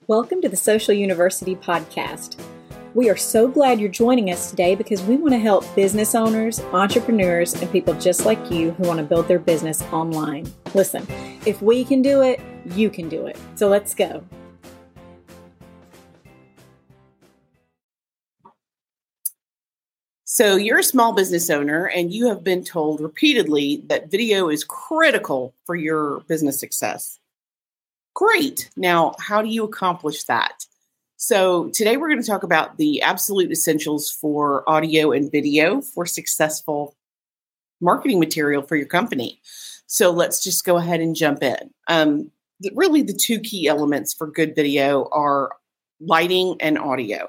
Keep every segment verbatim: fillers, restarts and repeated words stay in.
Welcome to the Social University Podcast. We are so glad you're joining us today because we want to help business owners, entrepreneurs, and people just like you who want to build their business online. Listen, if we can do it, you can do it. So let's go. So you're a small business owner and you have been told repeatedly that video is critical for your business success. Great. Now, how do you accomplish that? So today we're going to talk about the absolute essentials for audio and video for successful marketing material for your company. So let's just go ahead and jump in. Um, the, really, the two key elements for good video are lighting and audio.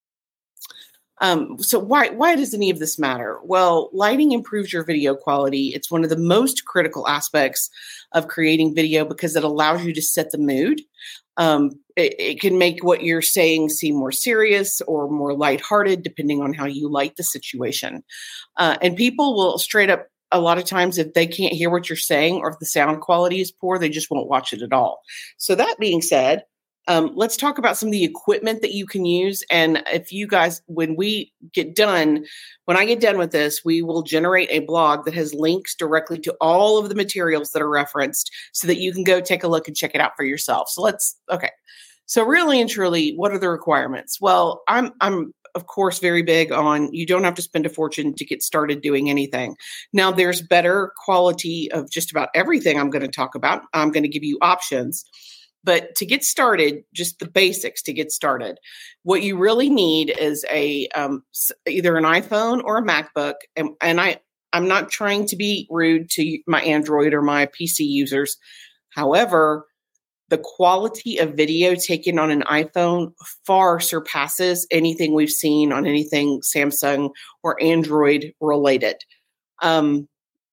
Um, so why why does any of this matter? Well, lighting improves your video quality. It's one of the most critical aspects of creating video because it allows you to set the mood. Um, it, it can make what you're saying seem more serious or more lighthearted, depending on how you light the situation. Uh, and people will straight up, a lot of times, if they can't hear what you're saying or if the sound quality is poor, they just won't watch it at all. So that being said, Um, let's talk about some of the equipment that you can use. And if you guys, when we get done, when I get done with this, we will generate a blog that has links directly to all of the materials that are referenced so that you can go take a look and check it out for yourself. So let's, okay. So really and truly, what are the requirements? Well, I'm, I'm, of course, very big on you don't have to spend a fortune to get started doing anything. Now, there's better quality of just about everything I'm going to talk about. I'm going to give you options. But to get started, just the basics to get started, what you really need is a um, either an iPhone or a MacBook. And, and I, I'm not trying to be rude to my Android or my P C users. However, the quality of video taken on an iPhone far surpasses anything we've seen on anything Samsung or Android related, um,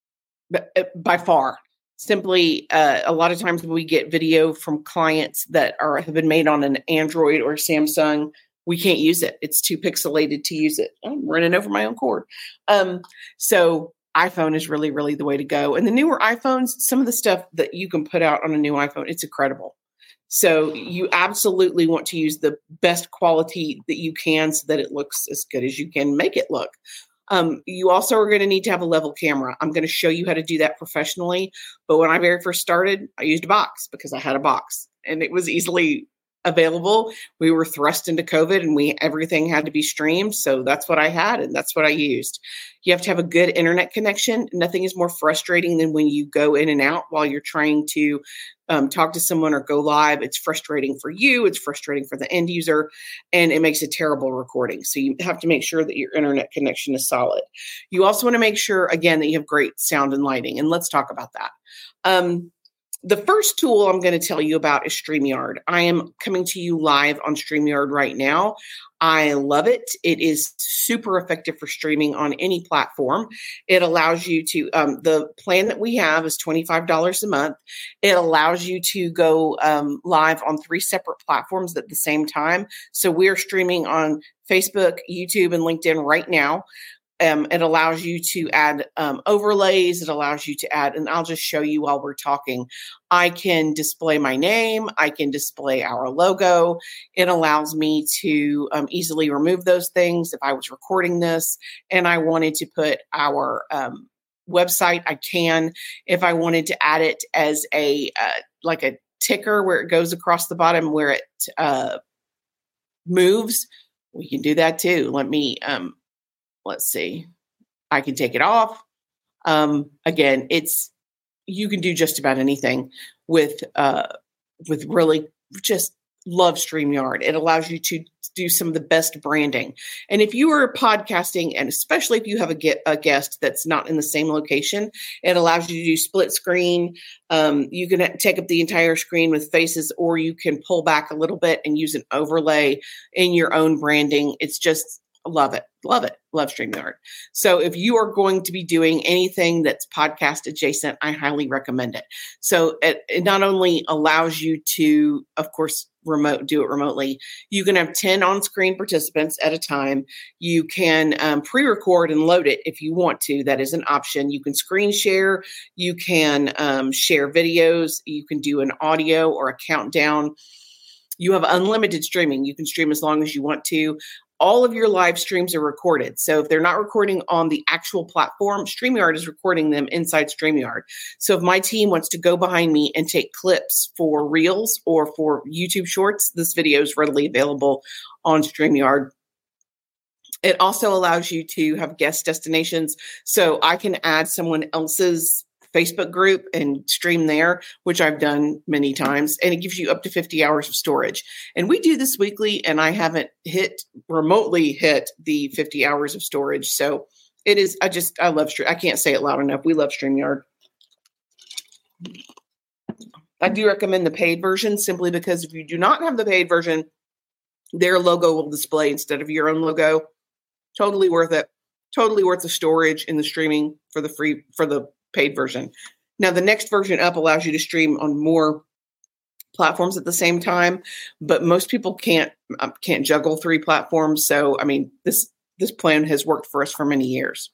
by far. Simply, uh, a lot of times when we get video from clients that are have been made on an Android or Samsung, we can't use it. It's too pixelated to use it. I'm running over my own cord. Um, so iPhone is really, really the way to go. And the newer iPhones, some of the stuff that you can put out on a new iPhone, it's incredible. So you absolutely want to use the best quality that you can so that it looks as good as you can make it look. Um, you also are going to need to have a level camera. I'm going to show you how to do that professionally. But when I very first started, I used a box because I had a box and it was easily available. We were thrust into COVID and we everything had to be streamed. So that's what I had and that's what I used. You have to have a good internet connection. Nothing is more frustrating than when you go in and out while you're trying to um, talk to someone or go live. It's frustrating for you. It's frustrating for the end user and it makes a terrible recording. So you have to make sure that your internet connection is solid. You also want to make sure, again, that you have great sound and lighting. And let's talk about that. Um, The first tool I'm going to tell you about is StreamYard. I am coming to you live on StreamYard right now. I love it. It is super effective for streaming on any platform. It allows you to, um, the plan that we have is twenty-five dollars a month. It allows you to go um, live on three separate platforms at the same time. So we're streaming on Facebook, YouTube, and LinkedIn right now. Um, it allows you to add um, overlays. It allows you to add, and I'll just show you while we're talking. I can display my name. I can display our logo. It allows me to um, easily remove those things if I was recording this and I wanted to put our um, website. I can. If I wanted to add it as a uh, like a ticker where it goes across the bottom where it uh, moves, we can do that too. Let me. Um, Let's see. I can take it off. Um, again, it's you can do just about anything with uh, with really just love StreamYard. It allows you to do some of the best branding. And if you are podcasting, and especially if you have a, get, a guest that's not in the same location, it allows you to do split screen. Um, you can take up the entire screen with faces, or you can pull back a little bit and use an overlay in your own branding. It's just Love it. Love it. Love StreamYard. So if you are going to be doing anything that's podcast adjacent, I highly recommend it. So it, it not only allows you to, of course, remote do it remotely. You can have ten on-screen participants at a time. You can um, pre-record and load it if you want to. That is an option. You can screen share. You can um, share videos. You can do an audio or a countdown. You have unlimited streaming. You can stream as long as you want to. All of your live streams are recorded. So if they're not recording on the actual platform, StreamYard is recording them inside StreamYard. So if my team wants to go behind me and take clips for Reels or for YouTube Shorts, this video is readily available on StreamYard. It also allows you to have guest destinations. So I can add someone else's Facebook group and stream there, which I've done many times. And it gives you up to fifty hours of storage. And we do this weekly, and I haven't hit remotely hit the fifty hours of storage. So it is, I just, I love Stream. I can't say it loud enough. We love StreamYard. I do recommend the paid version simply because if you do not have the paid version, their logo will display instead of your own logo. Totally worth it. Totally worth the storage and the streaming for the free, for the paid version. Now, the next version up allows you to stream on more platforms at the same time, but most people can't uh, can't juggle three platforms. So, I mean, this this plan has worked for us for many years.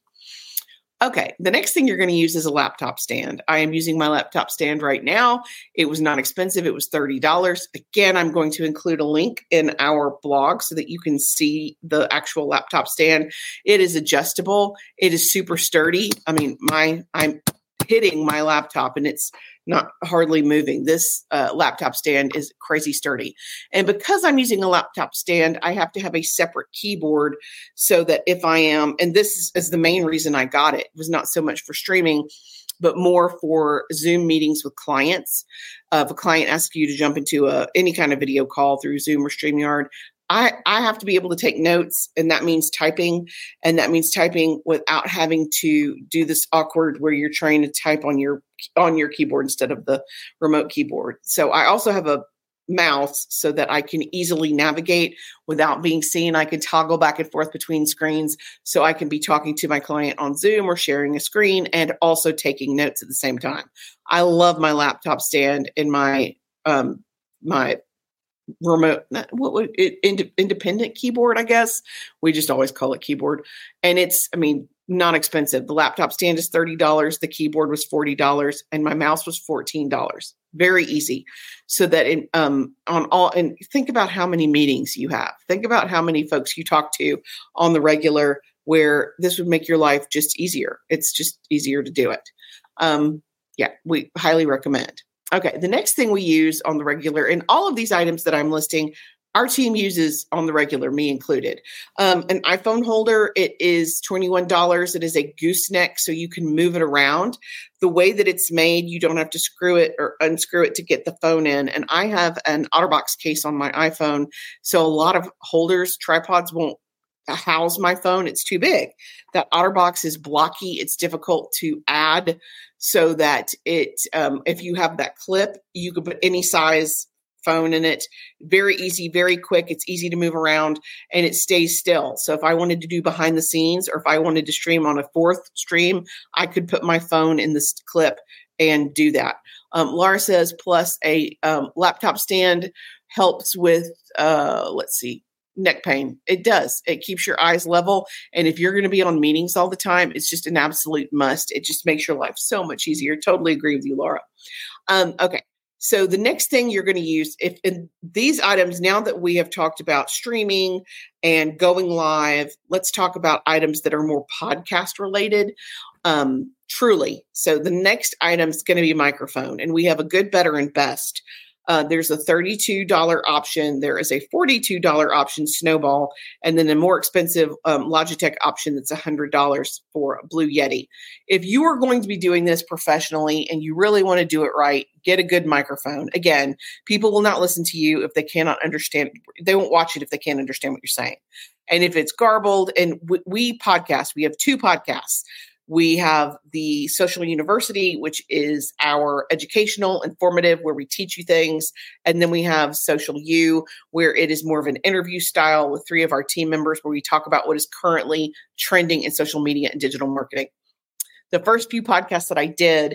Okay, the next thing you're going to use is a laptop stand. I am using my laptop stand right now. It was not expensive. It was thirty dollars. Again, I'm going to include a link in our blog so that you can see the actual laptop stand. It is adjustable. It is super sturdy. I mean, my I'm hitting my laptop and it's not hardly moving. This uh, laptop stand is crazy sturdy. And because I'm using a laptop stand, I have to have a separate keyboard so that if I am, and this is, is the main reason I got it, it was not so much for streaming, but more for Zoom meetings with clients. Uh, if a client asks you to jump into a, any kind of video call through Zoom or StreamYard, I, I have to be able to take notes, and that means typing, and that means typing without having to do this awkward where you're trying to type on your on your keyboard instead of the remote keyboard. So I also have a mouse so that I can easily navigate without being seen. I can toggle back and forth between screens so I can be talking to my client on Zoom or sharing a screen and also taking notes at the same time. I love my laptop stand and my um, my remote, what would it, ind- independent keyboard, I guess. We just always call it keyboard. And it's, I mean, not expensive. The laptop stand is thirty dollars. The keyboard was forty dollars and my mouse was fourteen dollars. Very easy. So that in, um, on all, and think about how many meetings you have. Think about how many folks you talk to on the regular where this would make your life just easier. It's just easier to do it. Um, yeah, we highly recommend. Okay, the next thing we use on the regular, and all of these items that I'm listing, our team uses on the regular, me included. Um, an iPhone holder, it is twenty-one dollars. It is a gooseneck, so you can move it around. The way that it's made, you don't have to screw it or unscrew it to get the phone in. And I have an OtterBox case on my iPhone, so a lot of holders, tripods won't house my phone. It's too big. That OtterBox is blocky. It's difficult to add so that it, um, if you have that clip, you could put any size phone in it. Very easy, very quick. It's easy to move around and it stays still. So if I wanted to do behind the scenes or if I wanted to stream on a fourth stream, I could put my phone in this clip and do that. Um, Laura says, plus a um, laptop stand helps with, uh, let's see, neck pain. It does. It keeps your eyes level. And if you're going to be on meetings all the time, it's just an absolute must. It just makes your life so much easier. Totally agree with you, Laura. Um, okay. So the next thing you're going to use, if in these items, now that we have talked about streaming and going live, let's talk about items that are more podcast related. Um, truly. So the next item is going to be microphone, and we have a good, better, and best. Uh, there's a thirty-two dollars option. There is a forty-two dollars option, Snowball, and then a more expensive um, Logitech option that's one hundred dollars for a Blue Yeti. If you are going to be doing this professionally and you really want to do it right, get a good microphone. Again, people will not listen to you if they cannot understand. They won't watch it if they can't understand what you're saying. And if it's garbled, and we, we podcast, we have two podcasts. We have the Social University, which is our educational, informative, where we teach you things. And then we have Social U, where it is more of an interview style with three of our team members, where we talk about what is currently trending in social media and digital marketing. The first few podcasts that I did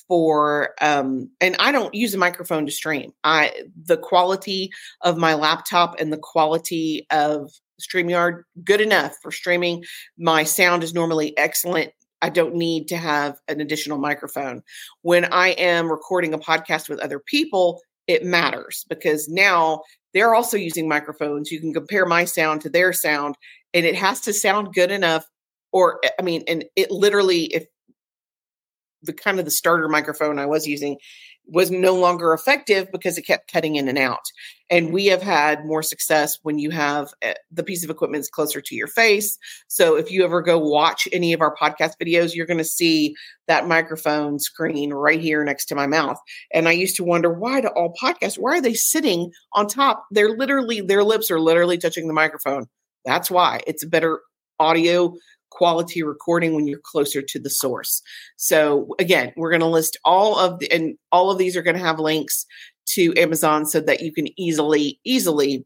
for, um, and I don't use a microphone to stream. I the quality of my laptop and the quality of StreamYard, good enough for streaming. My sound is normally excellent. I don't need to have an additional microphone. When I am recording a podcast with other people, it matters because now they're also using microphones. You can compare my sound to their sound, and it has to sound good enough. Or, I mean, and it literally, if the kind of the starter microphone I was using was no longer effective because it kept cutting in and out. And we have had more success when you have uh, the piece of equipment is closer to your face. So if you ever go watch any of our podcast videos, you're going to see that microphone screen right here next to my mouth. And I used to wonder, why do all podcasts, why are they sitting on top? They're literally, their lips are literally touching the microphone. That's why. It's a better audio quality recording when you're closer to the source. So again, we're going to list all of the, and all of these are going to have links to Amazon so that you can easily, easily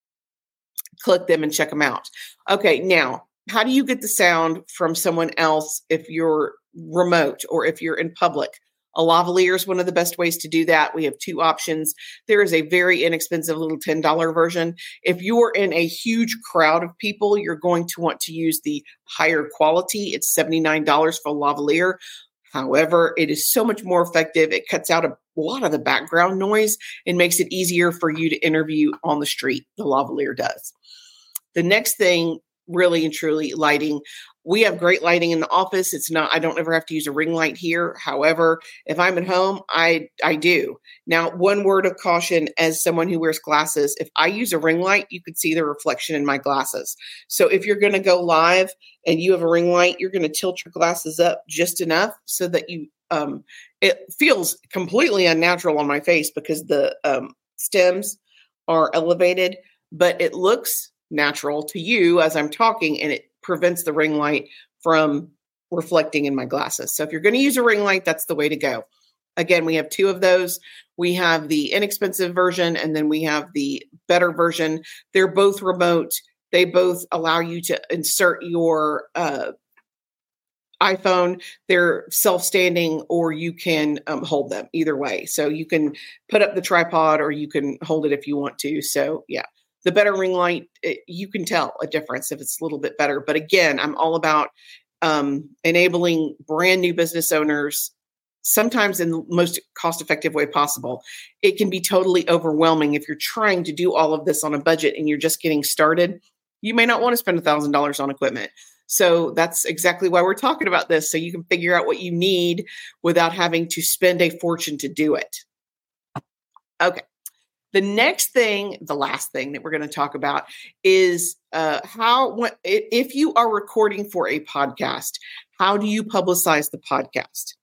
click them and check them out. Okay. Now, how do you get the sound from someone else if you're remote or if you're in public? A lavalier is one of the best ways to do that. We have two options. There is a very inexpensive little ten dollars version. If you're in a huge crowd of people, you're going to want to use the higher quality. It's seventy-nine dollars for a lavalier. However, it is so much more effective. It cuts out a lot of the background noise and makes it easier for you to interview on the street. The lavalier does. The next thing, really and truly, lighting. We have great lighting in the office. It's not, I don't ever have to use a ring light here. However, if I'm at home, I, I do. Now, one word of caution as someone who wears glasses, if I use a ring light, you could see the reflection in my glasses. So if you're going to go live and you have a ring light, you're going to tilt your glasses up just enough so that you, um, it feels completely unnatural on my face because the um, stems are elevated, but it looks natural to you as I'm talking, and it prevents the ring light from reflecting in my glasses. So if you're going to use a ring light, that's the way to go. Again, we have two of those. We have the inexpensive version, and then we have the better version. They're both remote. They both allow you to insert your uh, iPhone. They're self-standing, or you can um, hold them either way. So you can put up the tripod, or you can hold it if you want to. So yeah. The better ring light, it, you can tell a difference if it's a little bit better. But again, I'm all about um, enabling brand new business owners, sometimes in the most cost-effective way possible. It can be totally overwhelming if you're trying to do all of this on a budget and you're just getting started. You may not want to spend one thousand dollars on equipment. So that's exactly why we're talking about this, so you can figure out what you need without having to spend a fortune to do it. Okay. The next thing, the last thing that we're going to talk about is uh, how, when, if you are recording for a podcast, how do you publicize the podcast?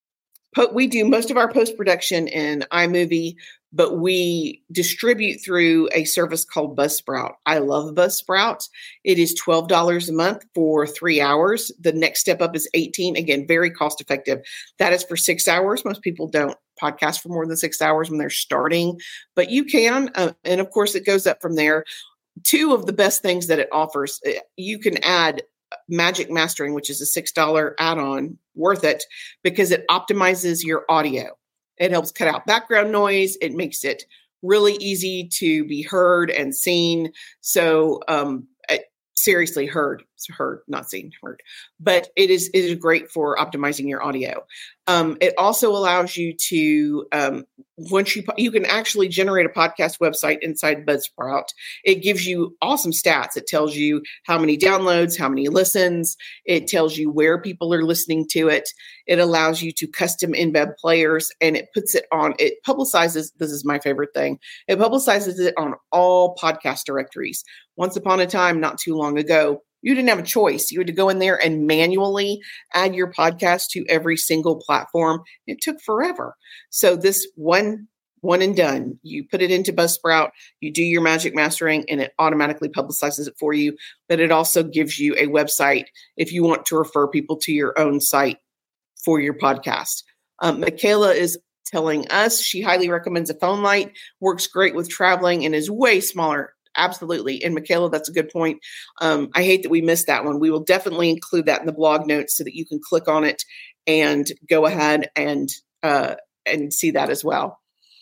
We do most of our post-production in iMovie, but we distribute through a service called Buzzsprout. I love Buzzsprout. It is twelve dollars a month for three hours. The next step up is eighteen dollars. Again, very cost-effective. That is for six hours. Most people don't podcast for more than six hours when they're starting, but you can. Uh, and of course, it goes up from there. Two of the best things that it offers, you can add Magic Mastering, which is a six dollars add-on, worth it because it optimizes your audio. It helps cut out background noise. It makes it really easy to be heard and seen. So um, seriously, heard, heard, not seen, heard. But it is it is great for optimizing your audio. Um, it also allows you to, um, once you, you can actually generate a podcast website inside Buzzsprout. It gives you awesome stats. It tells you how many downloads, how many listens. It tells you where people are listening to it. It allows you to custom embed players, and it puts it on, it publicizes, this is my favorite thing, it publicizes it on all podcast directories. Once upon a time, not too long ago, you didn't have a choice. You had to go in there and manually add your podcast to every single platform. It took forever. So this one, one and done, you put it into Buzzsprout, you do your Magic Mastering, and it automatically publicizes it for you. But it also gives you a website if you want to refer people to your own site for your podcast. Um, Michaela is telling us she highly recommends a phone light, works great with traveling, and is way smaller. Absolutely. And Michaela, that's a good point. Um, I hate that we missed that one. We will definitely include that in the blog notes so that you can click on it and go ahead and uh, and see that as well.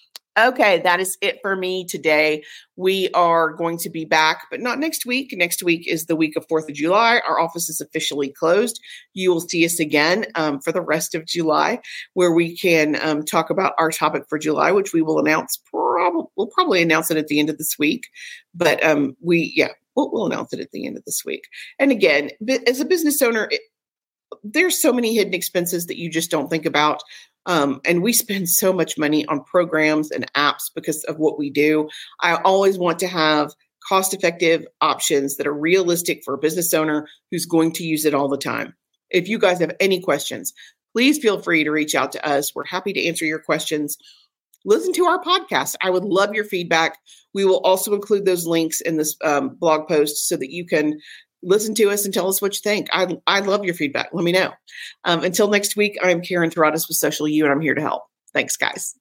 Okay, that is it for me today. We are going to be back, but not next week. Next week is the week of fourth of July. Our office is officially closed. You will see us again um, for the rest of July, where we can um, talk about our topic for July, which we will announce We'll probably announce it at the end of this week, but um, we, yeah, we'll, we'll announce it at the end of this week. And again, as a business owner, it, there's so many hidden expenses that you just don't think about. Um, and we spend so much money on programs and apps because of what we do. I always want to have cost-effective options that are realistic for a business owner who's going to use it all the time. If you guys have any questions, please feel free to reach out to us. We're happy to answer your questions. Listen to our podcast. I would love your feedback. We will also include those links in this um, blog post so that you can listen to us and tell us what you think. I I love your feedback. Let me know. Um, until next week, I'm Karen Theratis with Social U, and I'm here to help. Thanks, guys.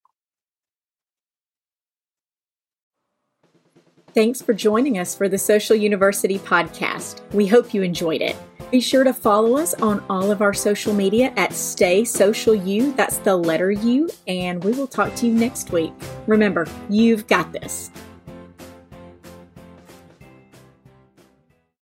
Thanks for joining us for the Social University podcast. We hope you enjoyed it. Be sure to follow us on all of our social media at Stay Social U. That's the letter U, and we will talk to you next week. Remember, you've got this.